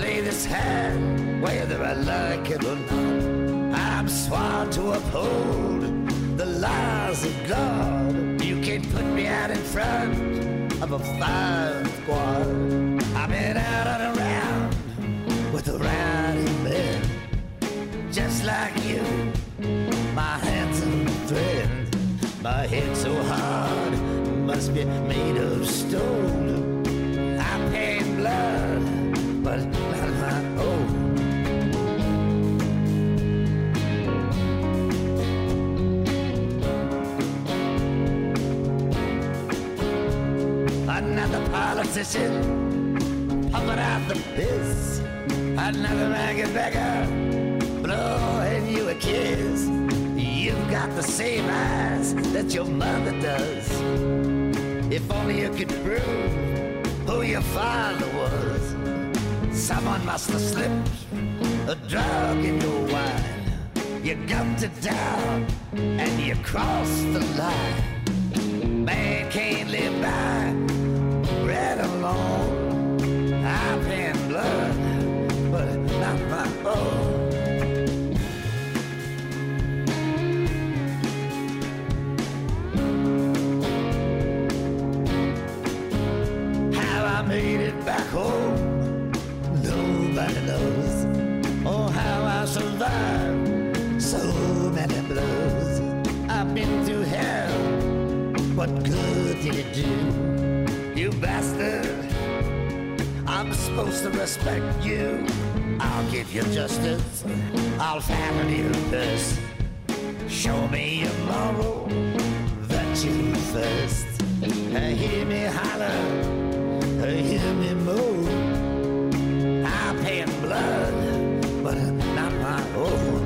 play this hand, whether I like it or not. I'm sworn to uphold the laws of God. You can't put me out in front of a firing squad. I've been out and around with the riding men, just like you, my handsome friend. My head so hard, must be made of stone. I'm paying blood, but not my own. Another politician pumping out the piss. Another ragged beggar blowing you a kiss. You've got the same eyes that your mother does. If only you could prove who your father was. Someone must have slipped a drug in your wine. You gumped it down and you crossed the line. Man can't live by bread alone. I'm paying blood, but not my own. Made it back home, nobody knows. Oh, how I survived so many blows. I've been through hell, what good did it do? You bastard, I'm supposed to respect you. I'll give you justice, I'll fatten your purse. Show me your moral virtue first. Hear me holler, hear me move. I'm paying blood, but not my own.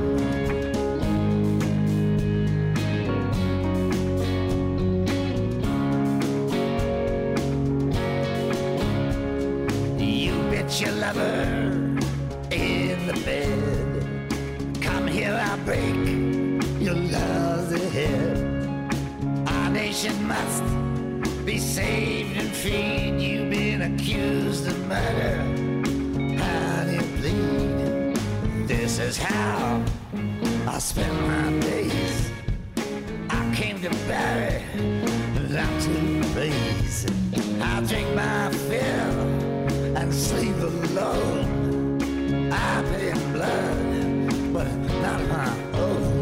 You bet your lover in the bed. Come here, I'll break your lousy head. Our nation must be saved and freed. You've been accused of murder. How do you plead? This is how I spend my days. I came to bury, not to praise. I drink my fill and sleep alone. I pay in blood, but not my own.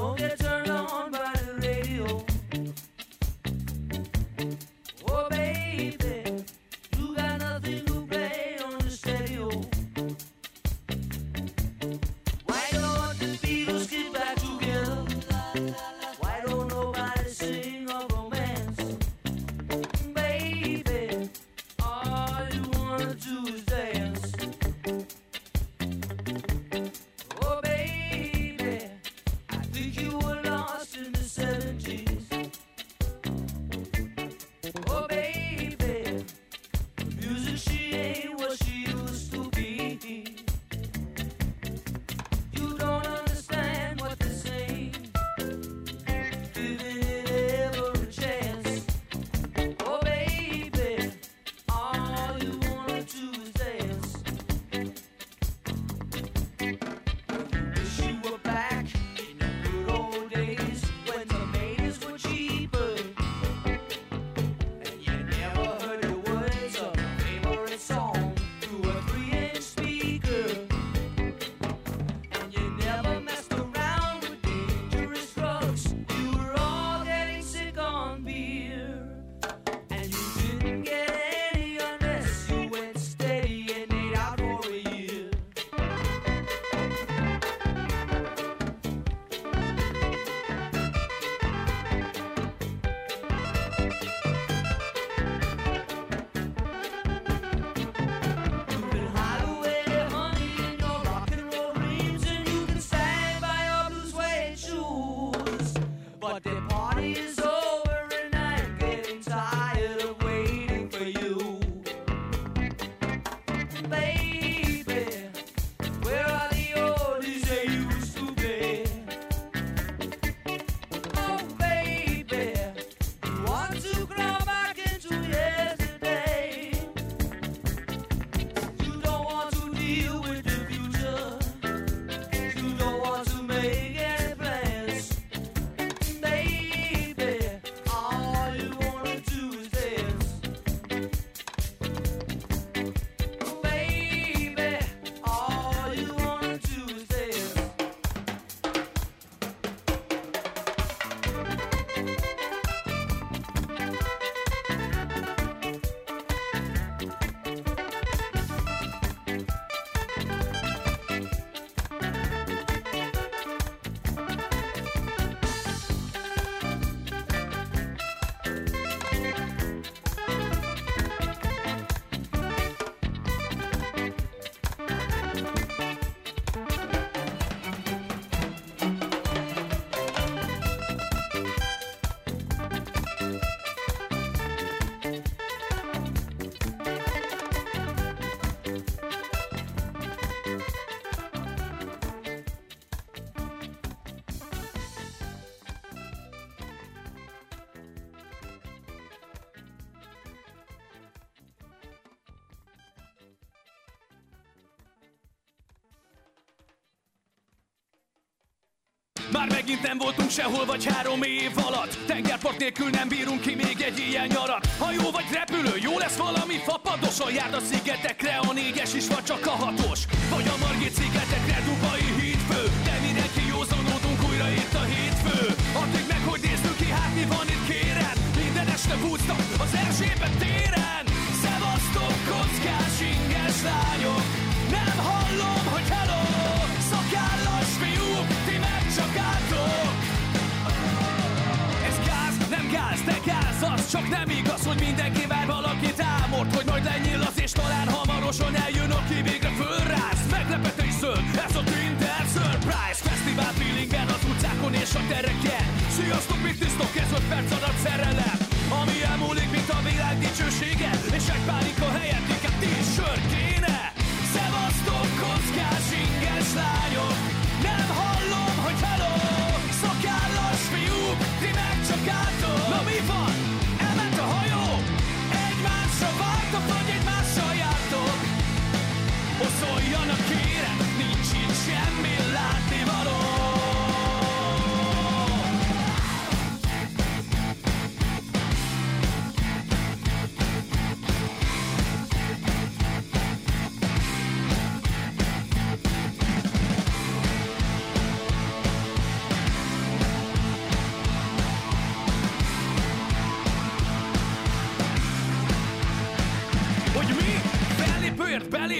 Már megint nem voltunk sehol vagy 3 év alatt. Tengerpart nélkül nem bírunk ki még egy ilyen nyarat. Hajó vagy repülő, jó lesz valami fapadoson. Járd a szigetekre, a 4-es is vagy csak a 6-os. Vagy a Margit szigetekre, Dubai hídfő. De mindenki józanodunk, újra itt a hétfő. Addig meg, hogy nézzük ki, hát mi van itt kérem. Minden este Woodstock az Erzsébet téren. Szevasztok, kockás, inges lányok. Nem hallom, hogy hello, szakállas fiúk, ti meg csak álltok. Ez gáz, nem gáz, de gáz, az csak nem igaz, hogy mindenki vár valakit álmod, hogy majd lenyíl és talán hamarosan eljön, aki végre fölráz. Meglepetés zöld, ez a Tinder Surprise Fesztivál feelingen az utcákon és a tereken. Sziasztok, mit tisztok, ez 5 perc alatt szerelem, ami elmúlik, mint a világ dicsősége. És egy pálinka helyett inkább 10 sör kéne. Szevasztok, kockás, inges lányok. Nem hallom, hogy hello, szakállas fiúk, ti meg csak álltok. Na mi van? Elment a hajó? Egymásra vártok, vagy egymással jártok? Oszoljanak kérem, nincs itt semmi látnivaló.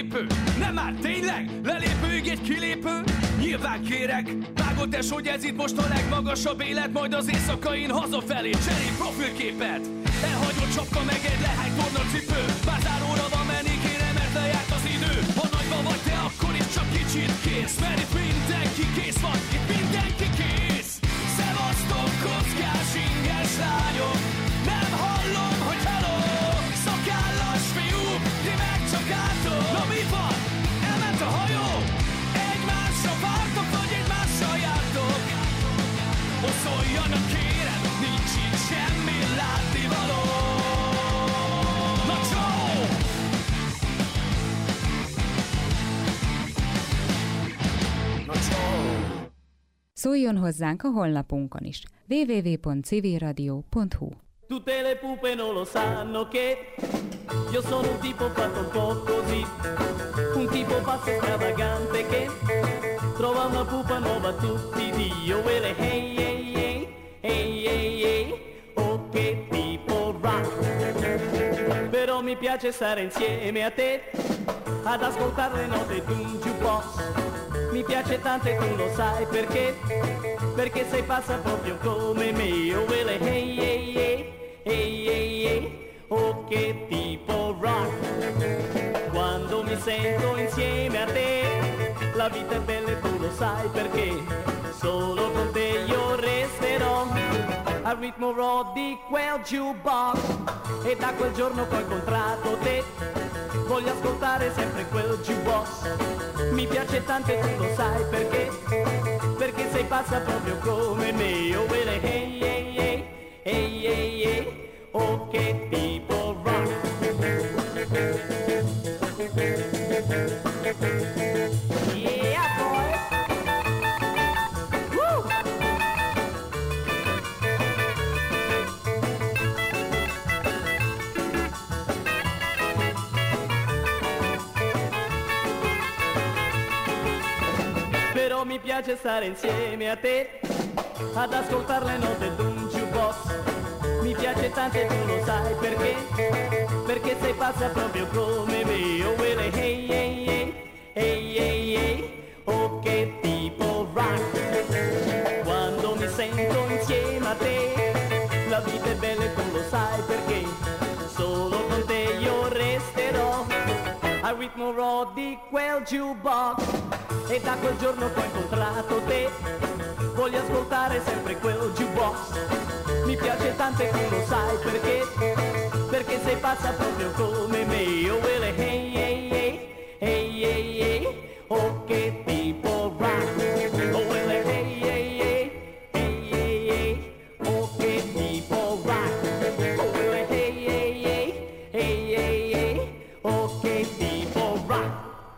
belépő. Nem már tényleg, lelépőig egy kilépő. Nyilván kérek, vágod es, hogy ez itt most a legmagasabb élet. Majd az éjszakain hazafelé cserél profilképet. Elhagyott csapka meg egy lehány tornacipő. Bázáróra van menni kéne, mert lejárt az idő. Ha nagyban vagy te, akkor is csak kicsit kész. Mert itt mindenki kész van, itt mindenki kész. Szevasztok, kockás, inges lányok. Nem hallom, hogy haló. Szakállas fiúk, ti meg csak álltok. Na mi van? Elment a hajó. Egymásra vártok, vagy egymással jártok. Oszoljanak kérem, nincs itt semmi látnivaló. Na csó! Na csó! Szóljon hozzánk a honlapunkon is. www.civilradio.hu. Tutte le pupe non lo sanno che io sono un tipo fatto un po' così, un tipo pazzo e stravagante che trova una pupa nuova tutti i dio e le hey hey hey hey hey hey, oh che tipo rock. Però mi piace stare insieme a te ad ascoltare le note d'un jukebox. Mi piace tanto e tu lo sai perché? Perché sei pazza proprio come me, oh e le hey hey hey hey hey hey, oh che tipo rock. Quando mi sento insieme a te la vita è bella e tu lo sai perché solo con te io resterò al ritmo raw di quel jukebox. E da quel giorno che ho incontrato te voglio ascoltare sempre quel jukebox. Mi piace tanto e tu lo sai perché? Perché sei pazza proprio come me, oh e le hey hey hey hey hey hey, oh che tipo rock. Yeah boy. Woo. Però mi piace stare insieme a te ad ascoltare le note d'un jukebox. Mi piace tanto e tu lo sai perché? Perché sei pazza proprio come me, oh e le hey hey hey hey hey hey, oh che tipo rock. Quando mi sento insieme a te la vita è bella e tu lo sai perché solo con te io resterò al ritmo raw di quel jukebox. E da quel giorno che ho incontrato te voglio ascoltare sempre quel jukebox. Mi piace tanto e tu lo sai perché? Perché sei pazza proprio come me, oh e le hey hey hey hey hey hey, oh che tipo rock. Oh e le hey hey hey hey hey hey, oh che tipo rock. Oh e le hey hey hey hey hey hey, oh che tipo rock.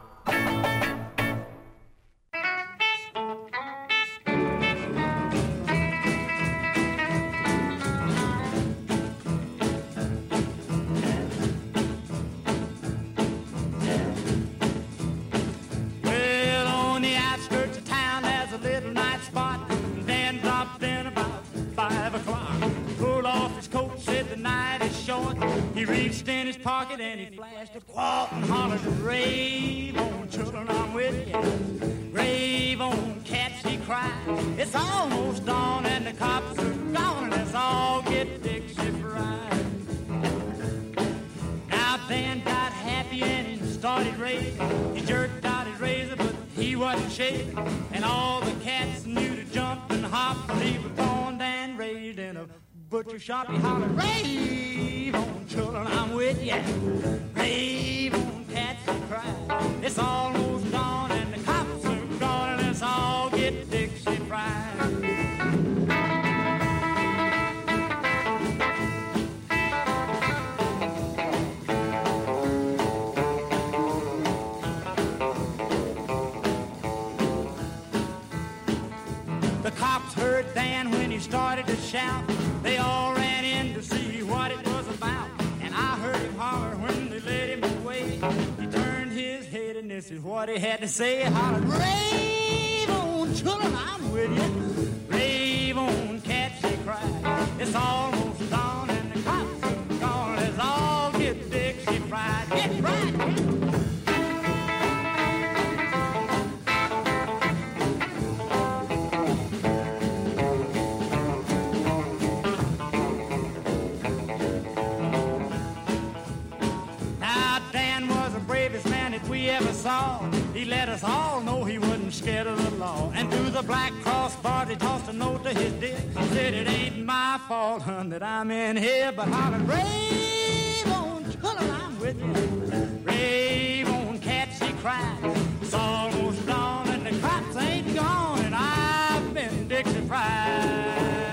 He reached in his pocket and he flashed a quart and hollered, rave on, children, I'm with you. Rave on, cats, he cried. It's almost dawn and the cops are gone and let's all get Dixie fried. Now Dan got happy and he started raving. He jerked out his razor but he wasn't shaking. And all the cats knew to jump and hop, but he was born and raised in a butcher shop. He hollered, rave on, children, I'm with ya. Rave on, cats and cry. It's almost dawn and the cops are gone and let's all get Dixie fried. The cops heard Dan when he started to shout. They all ran in to see what it was about. And I heard him holler when they let him away. He turned his head and this is what he had to say. He hollered, rave on, children, I'm with you. Rave on, cats, they cried. It's almost dawn and the cops are gone. Let's all get Dixie fried. Get fried, get. saw, he let us all know he wasn't scared of the law. And through the black crossbars he tossed a note to his dear. Said it ain't my fault, hun, that I'm in here, but hollered, rave on, children, I'm with you. Rave on, cats, he cried. It's almost dawn and the cops ain't gone, and I've been Dixie Pride.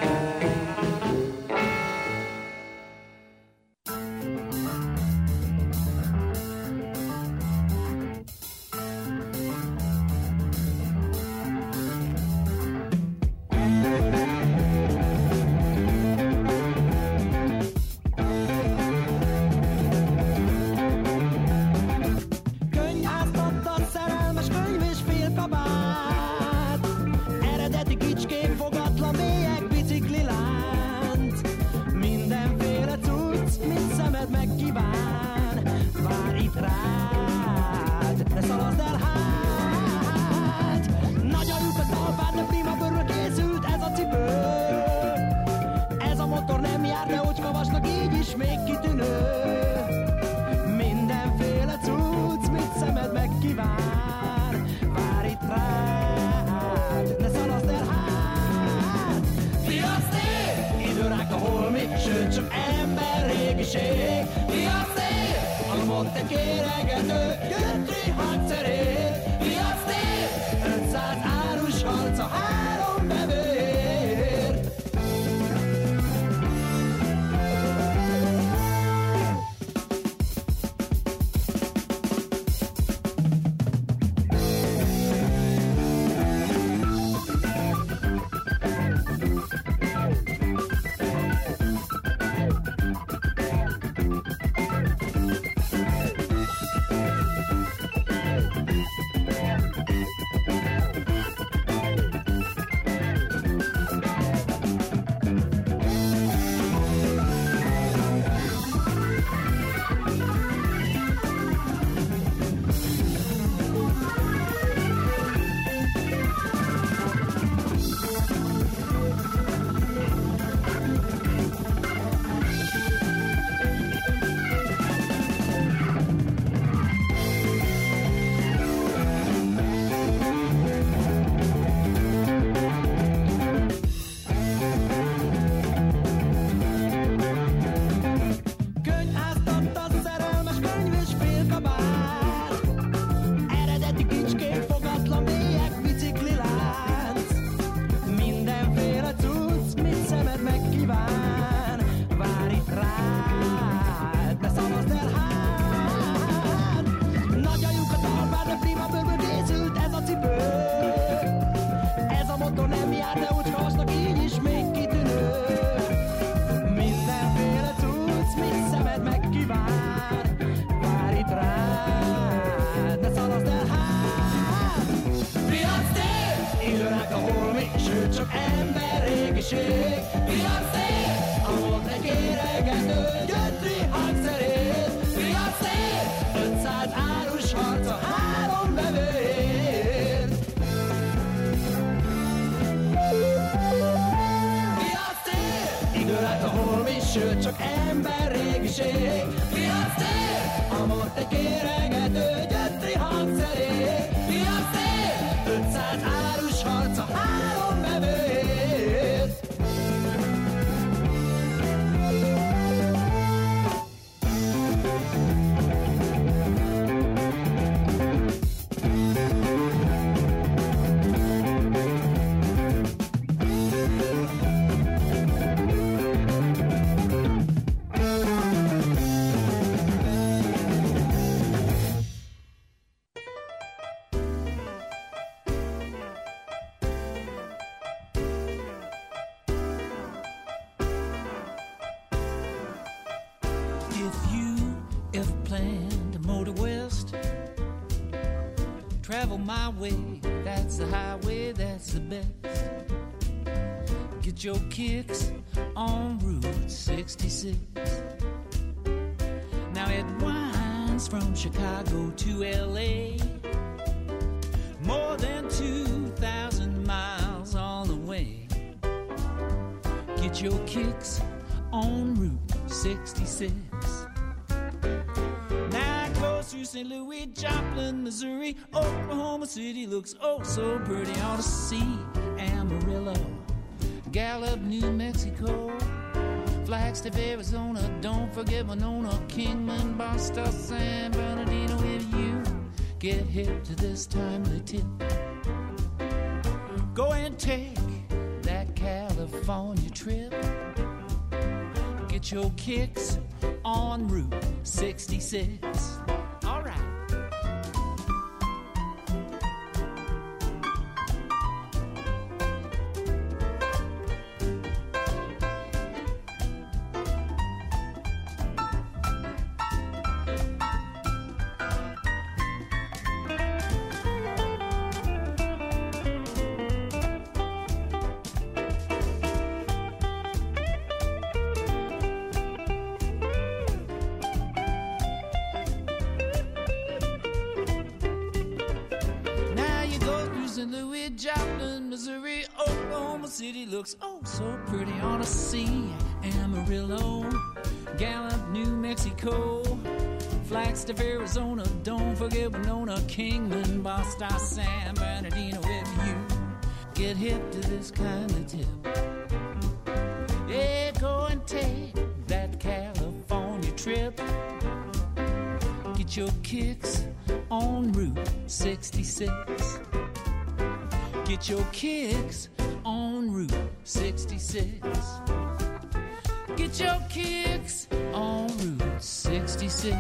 Sőt, csak emberrégiség. Piac tér, a morte kéregető gyötri hangszeré. Piac tér, 500 árus harca, 3 bevőért. Travel my way, that's the highway, that's the best. Get your kicks on Route 66. Now it winds from Chicago to LA, more than 2,000 miles all the way. Get your kicks on Route 66. Now it goes goes through St. Louis, Joplin, Missouri, Oklahoma City looks oh so pretty. Ought to see Amarillo, Gallup, New Mexico, Flagstaff, Arizona, don't forget Winona, Kingman, Boston, San Bernardino. If you get hip to this timely tip, go and take that California trip. Get your kicks on Route 66. All right. City looks oh so pretty. Ought to see Amarillo, Gallup, New Mexico, Flagstaff, Arizona, don't forget Winona, Kingman, Boston, San Bernardino. If you get hip to this kind of tip, yeah, go and take that California trip. Get your kicks on Route 66. Get your kicks on Route 66. Get your kicks on Route 66.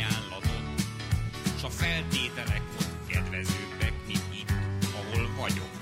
A feltételek ott kedvezőbbek, mint itt, ahol vagyok.